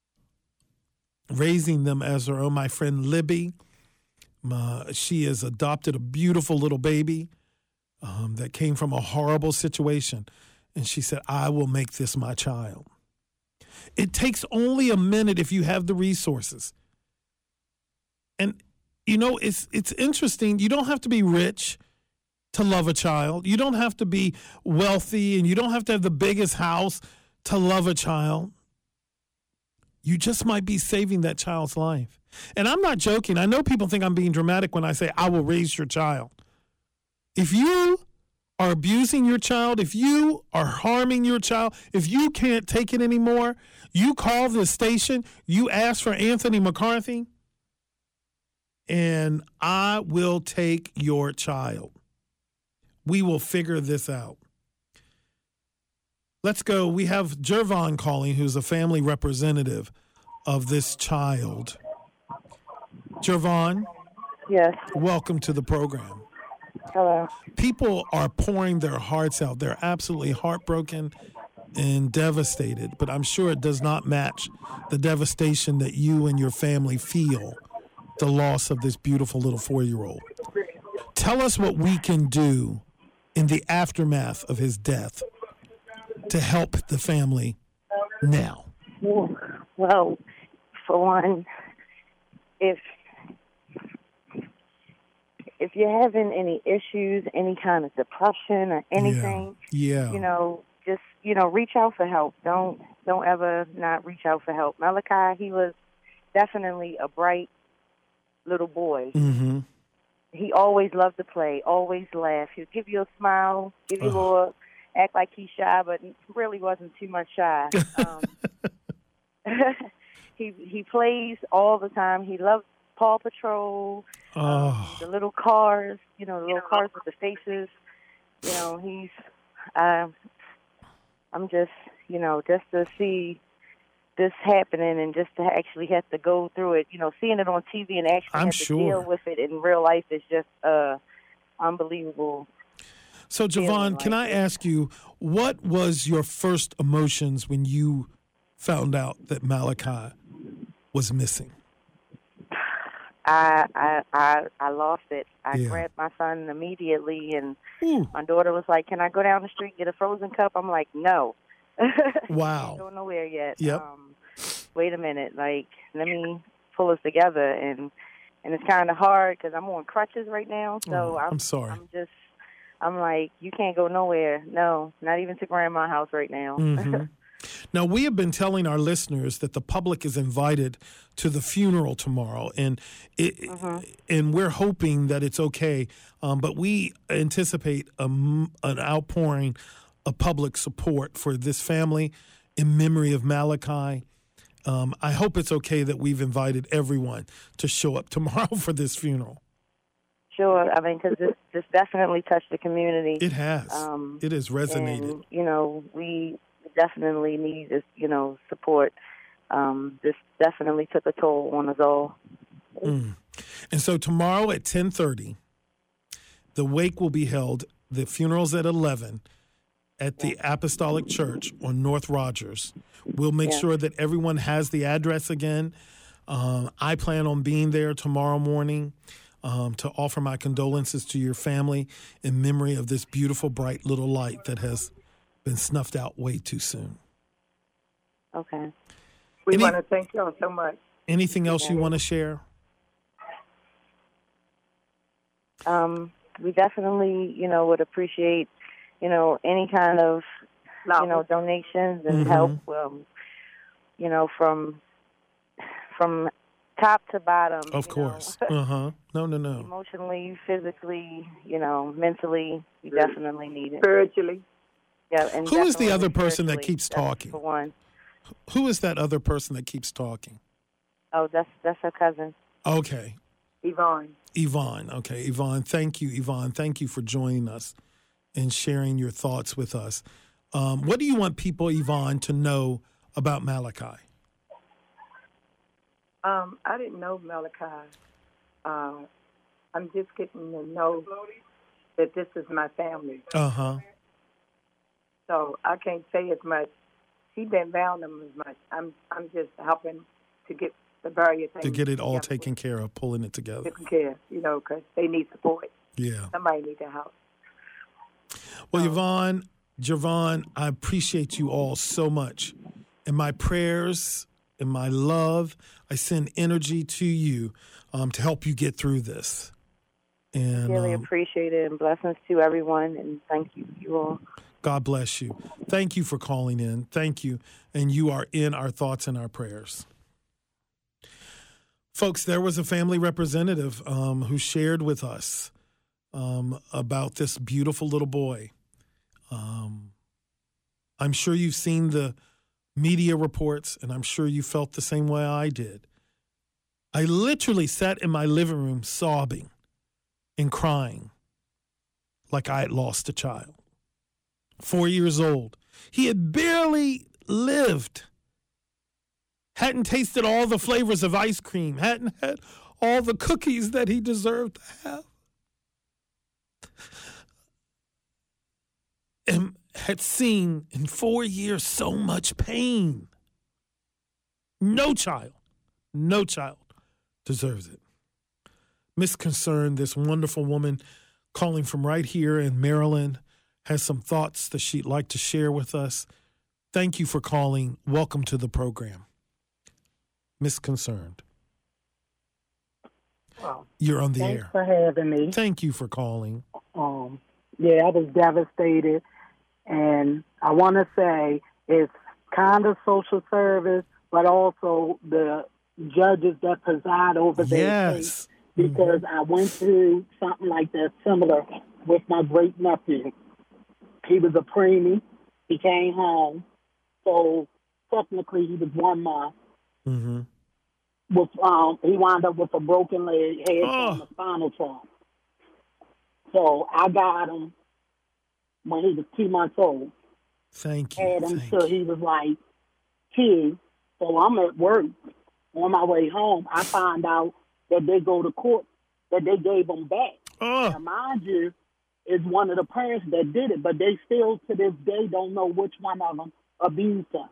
[SPEAKER 1] raising them as her own. My friend Libby, uh, she has adopted a beautiful little baby um, that came from a horrible situation. And she said, I will make this my child. It takes only a minute if you have the resources. And, you know, it's it's interesting. You don't have to be rich to love a child. You don't have to be wealthy, and you don't have to have the biggest house to love a child. You just might be saving that child's life. And I'm not joking. I know people think I'm being dramatic when I say I will raise your child. If you are abusing your child, if you are harming your child, if you can't take it anymore, you call this station, you ask for Anthony McCarthy, and I will take your child. We will figure this out. Let's go. We have Jervon calling, who's a family representative of this child. Jervon?
[SPEAKER 8] Yes.
[SPEAKER 1] Welcome to the program.
[SPEAKER 8] Hello.
[SPEAKER 1] People are pouring their hearts out. They're absolutely heartbroken and devastated, but I'm sure it does not match the devastation that you and your family feel, the loss of this beautiful little four-year-old. Tell us what we can do in the aftermath of his death to help the family now.
[SPEAKER 8] Well, for one, if if you're having any issues, any kind of depression or anything,
[SPEAKER 1] yeah. yeah.
[SPEAKER 8] you know, just, you know, reach out for help. Don't don't ever not reach out for help. Malachi, he was definitely a bright little boy.
[SPEAKER 1] Mm-hmm.
[SPEAKER 8] He always loved to play, always laugh. He'd give you a smile, give you a little, act like he's shy, but really wasn't too much shy. Um, he he plays all the time. He loves Paw Patrol,
[SPEAKER 1] oh.
[SPEAKER 8] um, the little cars, you know, the little cars with the faces. You know, he's, uh, I'm just, you know, just to see this happening and just to actually have to go through it, you know, seeing it on T V and actually
[SPEAKER 1] I'm
[SPEAKER 8] have to
[SPEAKER 1] sure.
[SPEAKER 8] deal with it in real life is just uh, unbelievable.
[SPEAKER 1] So, Javon,
[SPEAKER 8] like
[SPEAKER 1] can I
[SPEAKER 8] it.
[SPEAKER 1] ask you, what was your first emotions when you found out that Malachi was missing?
[SPEAKER 8] I I I, I lost it. I
[SPEAKER 1] Yeah.
[SPEAKER 8] grabbed my son immediately, and
[SPEAKER 1] Ooh.
[SPEAKER 8] my daughter was like, "Can I go down the street and get a frozen cup?" I'm like, "No."
[SPEAKER 1] Wow.
[SPEAKER 8] Can't go nowhere yet.
[SPEAKER 1] Yep.
[SPEAKER 8] Um, wait a minute. Like, let me pull us together, and and it's kind of hard because I'm on crutches right now. So
[SPEAKER 1] Oh,
[SPEAKER 8] I'm,
[SPEAKER 1] I'm sorry.
[SPEAKER 8] I'm just. I'm like, you can't go nowhere. No, not even to grandma's house right now.
[SPEAKER 1] Mm-hmm. Now, we have been telling our listeners that the public is invited to the funeral tomorrow, and it,
[SPEAKER 8] Mhm.
[SPEAKER 1] and we're hoping that it's okay, um, but we anticipate a, m- an outpouring of public support for this family in memory of Malachi. Um, I hope it's okay that we've invited everyone to show up tomorrow for this funeral.
[SPEAKER 8] Sure. I mean, because this, this definitely touched the community.
[SPEAKER 1] It has.
[SPEAKER 8] Um,
[SPEAKER 1] it has resonated.
[SPEAKER 8] And, you know, we definitely need this, you know, support. Um, this definitely took a toll on us all.
[SPEAKER 1] Mm. And so tomorrow at ten thirty, the wake will be held. The funeral's at eleven at the Apostolic Church on North Rogers. We'll make
[SPEAKER 8] Yeah.
[SPEAKER 1] sure that everyone has the address again. Um, I plan on being there tomorrow morning um, to offer my condolences to your family in memory of this beautiful, bright little light that has been snuffed out way too soon.
[SPEAKER 8] Okay.
[SPEAKER 3] We
[SPEAKER 1] Any-
[SPEAKER 3] want to thank y'all so much.
[SPEAKER 1] Anything else you want to share?
[SPEAKER 8] Um, we definitely, you know, would appreciate, you know, any kind of, you know, donations and
[SPEAKER 1] Mhm.
[SPEAKER 8] help, um, you know, from from top to bottom.
[SPEAKER 1] Of
[SPEAKER 8] you
[SPEAKER 1] course.
[SPEAKER 8] know.
[SPEAKER 1] Uh-huh. No, no, no.
[SPEAKER 8] Emotionally, physically, you know, mentally, we definitely need it.
[SPEAKER 3] Spiritually.
[SPEAKER 8] Yeah, and
[SPEAKER 1] Who is the
[SPEAKER 8] definitely
[SPEAKER 1] other person that
[SPEAKER 8] spiritually,
[SPEAKER 1] keeps
[SPEAKER 8] that's
[SPEAKER 1] talking?
[SPEAKER 8] For one.
[SPEAKER 1] Who is that other person that keeps talking?
[SPEAKER 8] Oh, that's that's her cousin.
[SPEAKER 1] Okay.
[SPEAKER 3] Yvonne.
[SPEAKER 1] Yvonne. Okay, Yvonne. Thank you, Yvonne. Thank you for joining us and sharing your thoughts with us. Um, what do you want people, Yvonne, to know about Malachi?
[SPEAKER 3] Um, I didn't know Malachi. Uh, I'm just getting to know that this is my family.
[SPEAKER 1] Uh-huh.
[SPEAKER 3] So I can't say as much. He didn't bound them as much. I'm I'm just helping to get the various things
[SPEAKER 1] To get it all
[SPEAKER 3] together,
[SPEAKER 1] taken care of, pulling it together.
[SPEAKER 3] taken care, you know, because they need support.
[SPEAKER 1] Yeah.
[SPEAKER 3] Somebody need their help.
[SPEAKER 1] Well, Yvonne, Javon, I appreciate you all so much. In my prayers, in my love, I send energy to you um, to help you get through this. And
[SPEAKER 8] Really
[SPEAKER 1] um,
[SPEAKER 8] appreciate it, and blessings to everyone, and thank you, you all.
[SPEAKER 1] God bless you. Thank you for calling in. Thank you. And you are in our thoughts and our prayers. Folks, there was a family representative um, who shared with us um, about this beautiful little boy. Um, I'm sure you've seen the media reports, and I'm sure you felt the same way I did. I literally sat in my living room sobbing and crying like I had lost a child. Four years old. He had barely lived. Hadn't tasted all the flavors of ice cream. Hadn't had all the cookies that he deserved to have. And had seen in four years so much pain. No child, no child deserves it. Miss Concern, this wonderful woman calling from right here in Maryland, has some thoughts that she'd like to share with us. Thank you for calling. Welcome to the program. Miss Concerned.
[SPEAKER 9] Well,
[SPEAKER 1] You're on the
[SPEAKER 9] thanks
[SPEAKER 1] air.
[SPEAKER 9] for having me.
[SPEAKER 1] Thank you for calling.
[SPEAKER 9] Um, yeah, I was devastated, and I want to say it's kind of social service, but also the judges that preside over their case,
[SPEAKER 1] Yes.
[SPEAKER 9] because I went through something like that similar with my great nephew. He was a preemie. He came home, so technically he was one month.
[SPEAKER 1] Mm-hmm.
[SPEAKER 9] With um, he wound up with a broken leg, had
[SPEAKER 1] Oh.
[SPEAKER 9] on the spinal trauma. So I got him when he was two months old.
[SPEAKER 1] Thank you.
[SPEAKER 9] Had him
[SPEAKER 1] Thank
[SPEAKER 9] till
[SPEAKER 1] you.
[SPEAKER 9] he was like two. So I'm at work. On my way home, I find out that they go to court, that they gave him back.
[SPEAKER 1] Oh.
[SPEAKER 9] Now, mind you, it's one of the parents that did it, but they still to this day don't know which one of them abused him.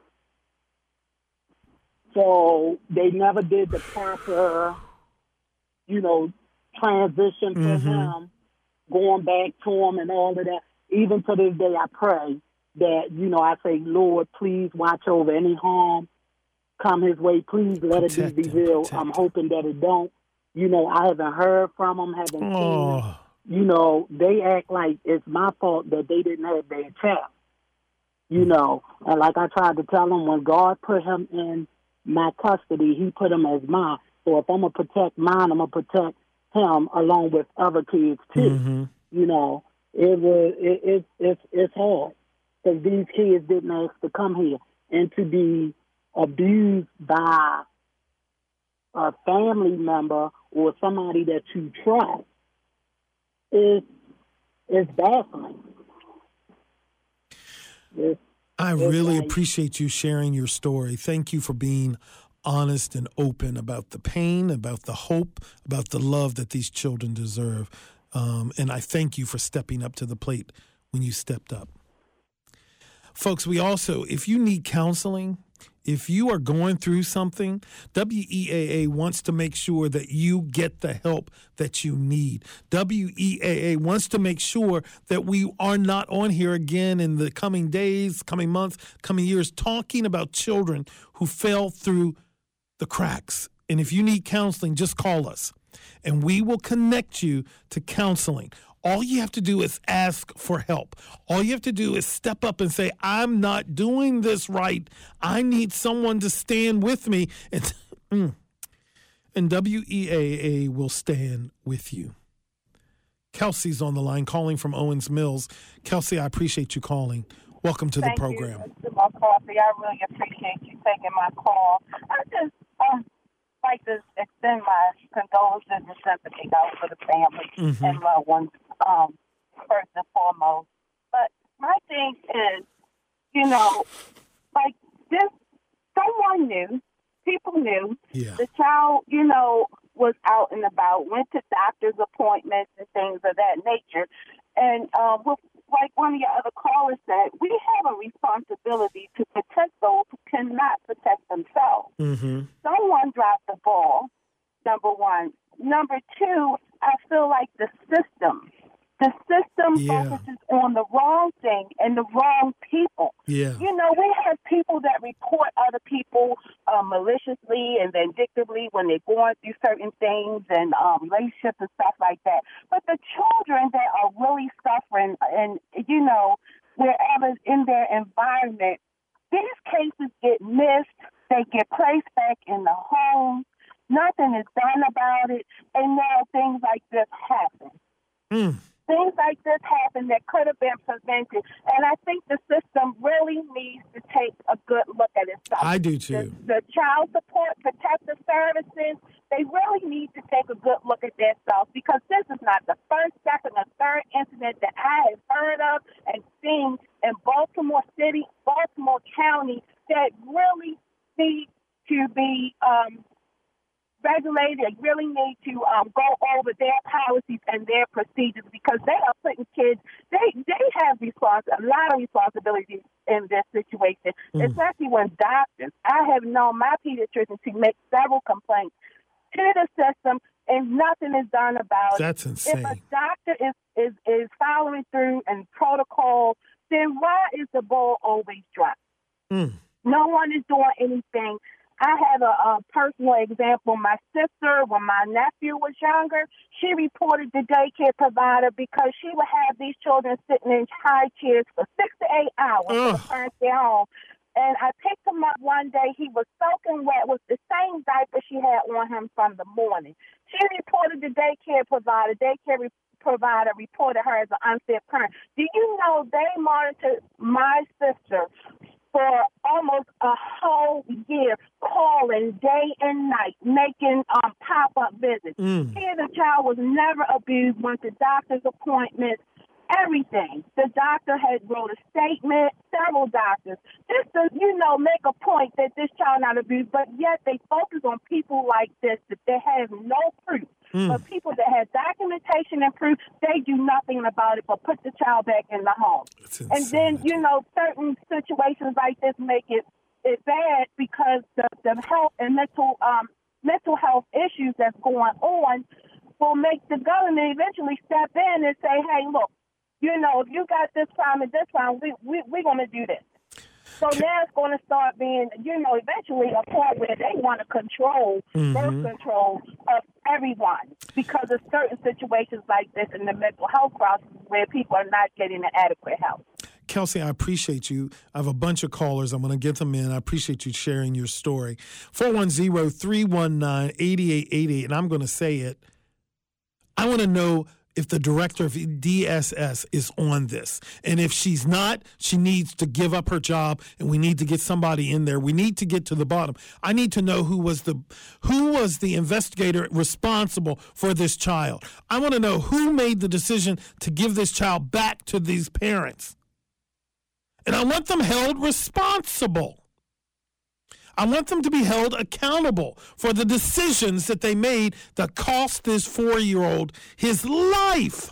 [SPEAKER 9] So they never did the proper, you know, transition for
[SPEAKER 1] Mm-hmm.
[SPEAKER 9] him, going back to him and all of that. Even to this day, I pray that, you know, I say, Lord, please watch over any harm come his way. Please let
[SPEAKER 1] Protect
[SPEAKER 9] it be
[SPEAKER 1] him,
[SPEAKER 9] revealed.
[SPEAKER 1] protect
[SPEAKER 9] I'm
[SPEAKER 1] him.
[SPEAKER 9] hoping that it don't. You know, I haven't heard from him, haven't seen him.
[SPEAKER 1] Oh.
[SPEAKER 9] You know, they act like it's my fault that they didn't have their child. You know, and like I tried to tell them, when God put him in my custody, he put him as mine. So if I'm going to protect mine, I'm going to protect him along with other kids too.
[SPEAKER 1] Mm-hmm.
[SPEAKER 9] You know, it was it, it it's it's hard because these kids didn't ask to come here, and to be abused by a family member or somebody that you trust is is baffling. It's,
[SPEAKER 1] I
[SPEAKER 9] it's
[SPEAKER 1] really
[SPEAKER 9] like-
[SPEAKER 1] appreciate you sharing your story. Thank you for being honest and open about the pain, about the hope, about the love that these children deserve. Um, and I thank you for stepping up to the plate when you stepped up. Folks, we also, if you need counseling, if you are going through something, W E A A wants to make sure that you get the help that you need. W E A A wants to make sure that we are not on here again in the coming days, coming months, coming years, talking about children who fell through the cracks. And if you need counseling, just call us, and we will connect you to counseling. All you have to do is ask for help. All you have to do is step up and say, I'm not doing this right. I need someone to stand with me. And, and W E A A will stand with you. Kelsey's on the line calling from Owens Mills. Kelsey, I appreciate you calling. Welcome to
[SPEAKER 10] Thank
[SPEAKER 1] the program.
[SPEAKER 10] you, Mister McCarthy. I really appreciate you taking my call. I just um, like to extend my condolences and sympathy out for the family
[SPEAKER 1] Mhm.
[SPEAKER 10] and loved ones, um, first and foremost. But my thing is, you know, like this, someone knew, people knew,
[SPEAKER 1] Yeah.
[SPEAKER 10] the child, you know, was out and about, went to doctor's appointments and things of that nature. And um, with, like one of your other callers said, we have a responsibility to protect those who cannot protect themselves.
[SPEAKER 1] Mm-hmm.
[SPEAKER 10] Someone dropped the ball, number one. Number two, I feel like the system, the system
[SPEAKER 1] Yeah.
[SPEAKER 10] focuses on the wrong thing and the wrong people.
[SPEAKER 1] Yeah.
[SPEAKER 10] You know, we have people that report other people uh, maliciously and vindictively when they're going through certain things and um, relationships and stuff like that. But the children that are really suffering and, you know, wherever in their environment, these cases get missed. They get placed back in the home. Nothing is done about it. And now things like this happen.
[SPEAKER 1] Mm.
[SPEAKER 10] Things like this happen that could have been prevented. And I think the system really needs to take a good look at itself.
[SPEAKER 1] I do too.
[SPEAKER 10] The, the child support protective services, they really need to take a good look at themselves, because this is not the first, second, or third incident that I have heard of and seen in Baltimore City, Baltimore County, that really need to be um, regulated. They really need to um, go over their policies and their procedures, because they are putting kids, they they have respons- a lot of responsibilities in this situation, mm. especially when doctors, I have known my pediatrician to make several complaints to the system, and nothing is done about
[SPEAKER 1] That's
[SPEAKER 10] it.
[SPEAKER 1] insane.
[SPEAKER 10] If a doctor is, is, is following through and protocol, then why is the ball always dropped?
[SPEAKER 1] Mm.
[SPEAKER 10] No one is doing anything. I have a, a personal example. My sister, when my nephew was younger, she reported the daycare provider because she would have these children sitting in high chairs for six to eight hours for the parents at home. And I picked him up one day. He was soaking wet with the same diaper she had on him from the morning. She reported the daycare provider. Daycare re- provider reported her as an unfit parent. Do you know they monitored my sister for almost a whole year, calling day and night, making um, pop-up visits.
[SPEAKER 1] Mm.
[SPEAKER 10] Here, the child was never abused, went to doctor's appointments, everything. The doctor had wrote a statement, several doctors, just to, you know, make a point that this child not abused, but yet they focus on people like this that they have no proof. Mm. But people that have documentation and proof, they do nothing about it but put the child back in the home. And then, you know, certain situations like this make it, it bad because the, the health and mental um, mental health issues that's going on will make the government eventually step in and say, hey, look, you know, if you got this problem and this problem, we, we, we're going to do this. So now it's going to start being, you know, eventually a point where they want to control, mm-hmm. birth control of everyone because of certain situations like this in the mental health process where people are not getting the adequate help.
[SPEAKER 1] Kelsey, I appreciate you. I have a bunch of callers. I'm going to get them in. I appreciate you sharing your story. four one zero, three one nine, eight eight eight eight, and I'm going to say it. I want to know if the director of D S S is on this. And if she's not, she needs to give up her job, and we need to get somebody in there. We need to get to the bottom. I need to know who was the who was the investigator responsible for this child. I want to know who made the decision to give this child back to these parents. And I want them held responsible. I want them to be held accountable for the decisions that they made that cost this four-year-old his life.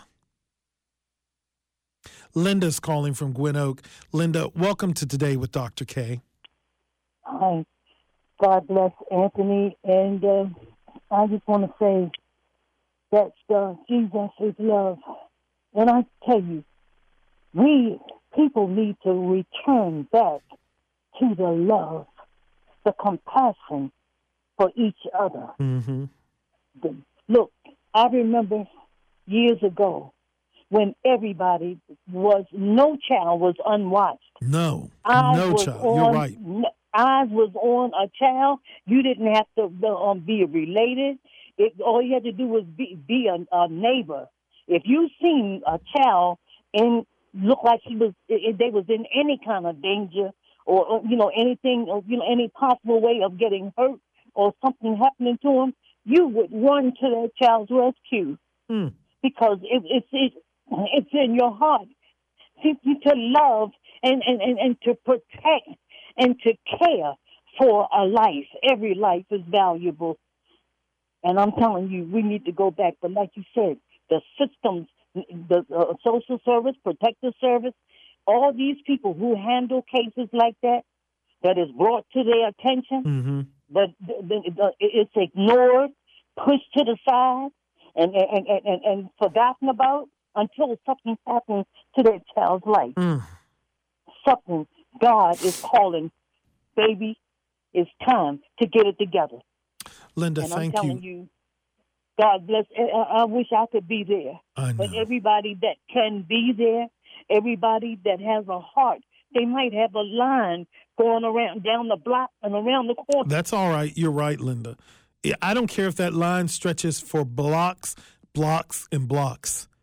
[SPEAKER 1] Linda's calling from Gwynn Oak. Linda, welcome to Today with Doctor K.
[SPEAKER 11] Hi. God bless Anthony. And uh, I just want to say that uh, Jesus is love. And I tell you, we people need to return back to the love, the compassion for each other.
[SPEAKER 1] Mm-hmm.
[SPEAKER 11] The, look, I remember years ago when everybody was, no child was unwatched.
[SPEAKER 1] No,
[SPEAKER 11] eyes
[SPEAKER 1] no child.
[SPEAKER 11] On,
[SPEAKER 1] You're right.
[SPEAKER 11] Eyes was on a child. You didn't have to um, be related. It, all you had to do was be, be a, a neighbor. If you seen a child and look like she was, if they was in any kind of danger, or, you know, anything, or, you know, any possible way of getting hurt or something happening to them, you would run to that child's rescue
[SPEAKER 1] mm.
[SPEAKER 11] because it, it's it, it's in your heart to, to love and, and, and, and to protect and to care for a life. Every life is valuable. And I'm telling you, we need to go back. But like you said, the systems, the uh, social service, protective service, all these people who handle cases like that, that is brought to their attention,
[SPEAKER 1] mm-hmm.
[SPEAKER 11] but the, the, the, it's ignored, pushed to the side, and and, and, and, and forgotten about until something happens to their child's life.
[SPEAKER 1] Mm.
[SPEAKER 11] Something God is calling, baby, it's time to get it together.
[SPEAKER 1] Linda,
[SPEAKER 11] and
[SPEAKER 1] thank
[SPEAKER 11] I'm telling
[SPEAKER 1] you.
[SPEAKER 11] you. God bless. I, I wish I could be there.
[SPEAKER 1] I know.
[SPEAKER 11] But everybody that can be there, everybody that has a heart, they might have a line going around down the block and around the corner.
[SPEAKER 1] That's all right. You're right, Linda. I don't care if that line stretches for blocks, blocks, and blocks.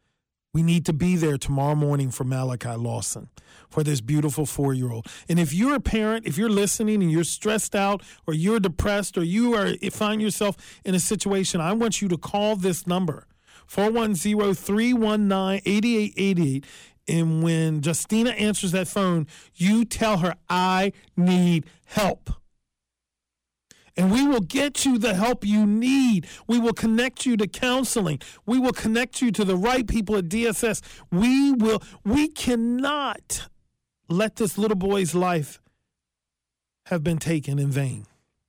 [SPEAKER 1] We need to be there tomorrow morning for Malachi Lawson, for this beautiful four-year-old. And if you're a parent, if you're listening and you're stressed out or you're depressed or you are find yourself in a situation, I want you to call this number, four one zero, three one nine, eight eight eight eight. And when Justina answers that phone, you tell her, I need help. And we will get you the help you need. We will connect you to counseling. We will connect you to the right people at D S S. We will. We cannot let this little boy's life have been taken in vain.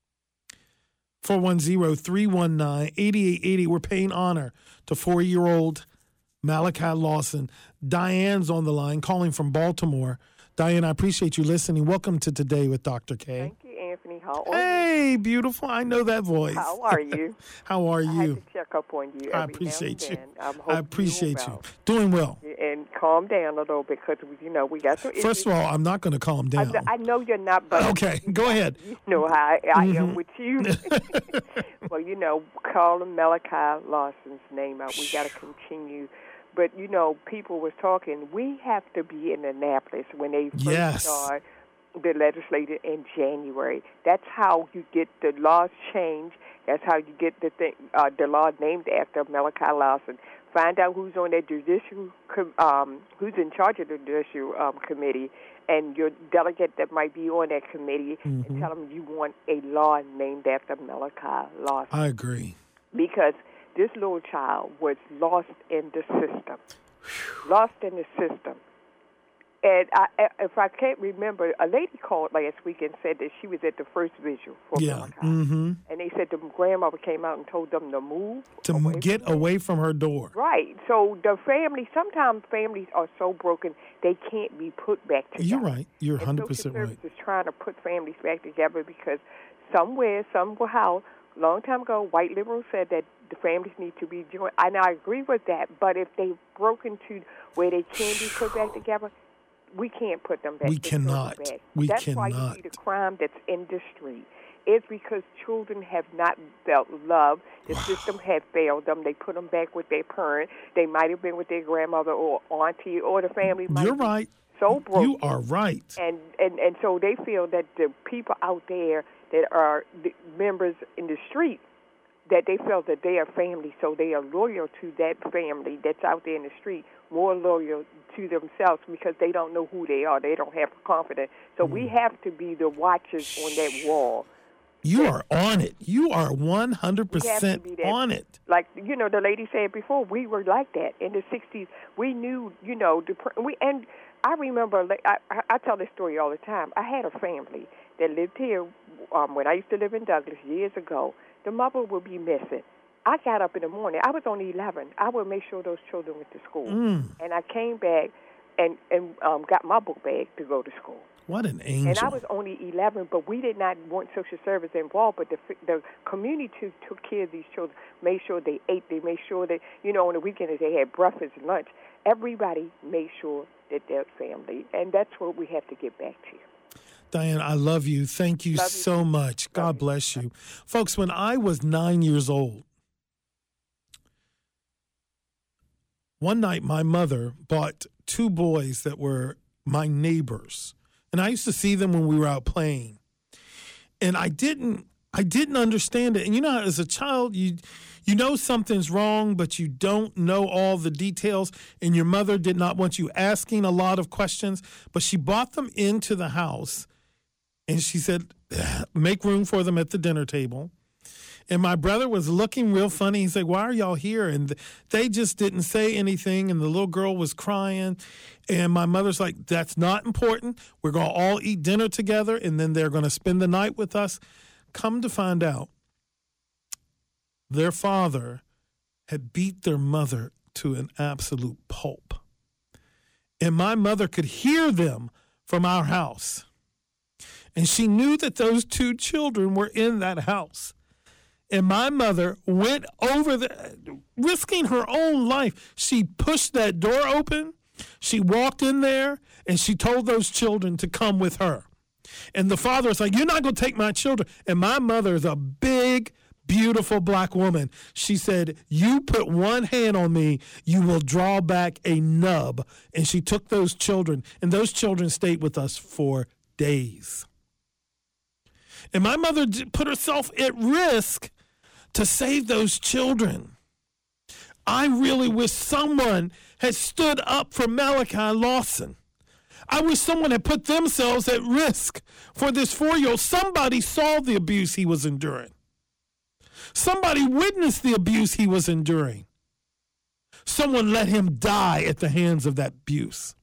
[SPEAKER 1] four one zero, three one nine, eight eight eight eight. We're paying honor to four-year-old Malachi Lawson. Diane's on the line, calling from Baltimore. Diane, I appreciate you listening. Welcome to Today with Doctor K.
[SPEAKER 12] Thank you, Anthony. How are
[SPEAKER 1] hey,
[SPEAKER 12] you?
[SPEAKER 1] beautiful. I know that voice.
[SPEAKER 12] How are you?
[SPEAKER 1] How are you?
[SPEAKER 12] I had to check up on you every
[SPEAKER 1] I appreciate
[SPEAKER 12] now
[SPEAKER 1] you.
[SPEAKER 12] and then.
[SPEAKER 1] I appreciate you.
[SPEAKER 12] Well.
[SPEAKER 1] Doing well.
[SPEAKER 12] And calm down a little because, you know, we got some issues.
[SPEAKER 1] First of all, I'm not going to calm down.
[SPEAKER 12] I, I know you're not, but...
[SPEAKER 1] Okay, go ahead.
[SPEAKER 12] You know how I, I
[SPEAKER 1] mm-hmm.
[SPEAKER 12] am with you. Well, you know, calling Malachi Lawson's name out, we got to continue. But, you know, people was talking, we have to be in Annapolis when they first
[SPEAKER 1] yes.
[SPEAKER 12] start the legislature in January. That's how you get the laws changed. That's how you get the thing, uh, the law named after Malachi Lawson. Find out who's on that judicial, um, who's in charge of the judicial um, committee, and your delegate that might be on that committee,
[SPEAKER 1] mm-hmm.
[SPEAKER 12] and tell them you want a law named after Malachi Lawson.
[SPEAKER 1] I agree.
[SPEAKER 12] Because this little child was lost in the system, lost in the system. And I, if I can't remember, a lady called last week and said that she was at the first vigil for
[SPEAKER 1] yeah.
[SPEAKER 12] Malachi.
[SPEAKER 1] Mm-hmm.
[SPEAKER 12] And they said the grandmother came out and told them to move.
[SPEAKER 1] To
[SPEAKER 12] away
[SPEAKER 1] get
[SPEAKER 12] from
[SPEAKER 1] away from her door.
[SPEAKER 12] Right. So the family, sometimes families are so broken, they can't be put back together.
[SPEAKER 1] You're right. You're one hundred
[SPEAKER 12] and
[SPEAKER 1] percent
[SPEAKER 12] Social
[SPEAKER 1] right.
[SPEAKER 12] Services is trying to put families back together because somewhere, somehow, a long time ago, white liberals said that the families need to be joined. And I agree with that. But if they've broken to where they can be put back together, we can't put them back.
[SPEAKER 1] We cannot.
[SPEAKER 12] Back.
[SPEAKER 1] We
[SPEAKER 12] that's
[SPEAKER 1] cannot.
[SPEAKER 12] That's why you see the crime that's in the street. It's because children have not felt love. The system had failed them. They put them back with their parent. They might have been with their grandmother or auntie, or the family might
[SPEAKER 1] You're
[SPEAKER 12] be
[SPEAKER 1] right.
[SPEAKER 12] so broken.
[SPEAKER 1] You are right.
[SPEAKER 12] And, and, and so they feel that the people out there that are the members in the street, that they feel that they are family, so they are loyal to that family that's out there in the street, more loyal to themselves because they don't know who they are. They don't have confidence. So mm. we have to be the watchers on that wall.
[SPEAKER 1] You are on it. You are one hundred percent on it.
[SPEAKER 12] Like, you know, the lady said before, we were like that in the sixties. We knew, you know, the, we and I remember, I, I tell this story all the time. I had a family that lived here um, when I used to live in Douglas years ago. The mother would be missing. I got up in the morning. I was only eleven. I would make sure those children went to school.
[SPEAKER 1] Mm.
[SPEAKER 12] And I came back and, and um, got my book bag to go to school.
[SPEAKER 1] What an angel.
[SPEAKER 12] And I was only eleven, but we did not want social service involved. But the the community took care of these children, made sure they ate. They made sure that, you know, on the weekends they had breakfast and lunch. Everybody made sure that their family. And that's what we have to get back to.
[SPEAKER 1] Diane, I love you. Thank you
[SPEAKER 12] love
[SPEAKER 1] so
[SPEAKER 12] you.
[SPEAKER 1] much.
[SPEAKER 12] Love
[SPEAKER 1] God
[SPEAKER 12] you.
[SPEAKER 1] bless you. Folks, when I was nine years old, one night my mother bought two boys that were my neighbors. And I used to see them when we were out playing. And I didn't I didn't understand it. And you know, as a child, you you know something's wrong, but you don't know all the details. And your mother did not want you asking a lot of questions. But she brought them into the house. And she said, make room for them at the dinner table. And my brother was looking real funny. He's like, why are y'all here? And they just didn't say anything. And the little girl was crying. And my mother's like, that's not important. We're going to all eat dinner together. And then they're going to spend the night with us. Come to find out, their father had beat their mother to an absolute pulp. And my mother could hear them from our house. And she knew that those two children were in that house. And my mother went over the, risking her own life. She pushed that door open. She walked in there and she told those children to come with her. And the father was like, you're not going to take my children. And my mother is a big, beautiful black woman. She said, you put one hand on me, you will draw back a nub. And she took those children, and those children stayed with us for days. And my mother put herself at risk to save those children. I really wish someone had stood up for Malachi Lawson. I wish someone had put themselves at risk for this four-year-old. Somebody saw the abuse he was enduring. Somebody witnessed the abuse he was enduring. Someone let him die at the hands of that abuse.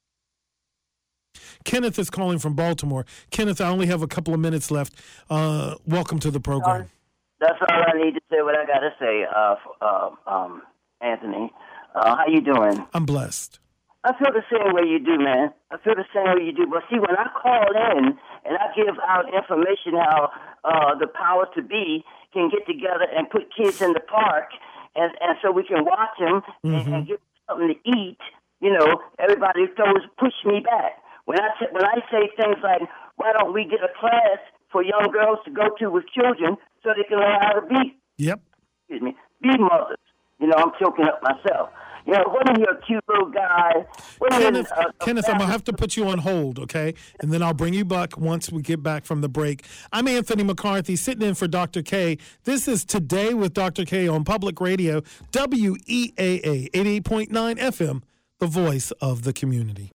[SPEAKER 1] Kenneth is calling from Baltimore. Kenneth, I only have a couple of minutes left. Uh, welcome to the program.
[SPEAKER 13] That's all I need to say, what I got to say, uh, uh, um, Anthony. Uh, how you doing?
[SPEAKER 1] I'm blessed.
[SPEAKER 13] I feel the same way you do, man. I feel the same way you do. But see, when I call in and I give out information how uh, the powers to be can get together and put kids in the park, and, and so we can watch them mm-hmm. and, and give them something to eat, you know, everybody throws push me back. When I t- when I say things like, why don't we get a class for young girls to go to with children so they can learn how to be,
[SPEAKER 1] yep,
[SPEAKER 13] excuse me, be mothers. You know, I'm choking up myself. You know, wasn't he a cute little guy?
[SPEAKER 1] Kenneth,
[SPEAKER 13] a, a
[SPEAKER 1] Kenneth I'm going to have to put you on hold, okay? And then I'll bring you back once we get back from the break. I'm Anthony McCarthy, sitting in for Doctor K. This is Today with Doctor K on Public Radio, W E A A, eighty-eight point nine F M, the voice of the community.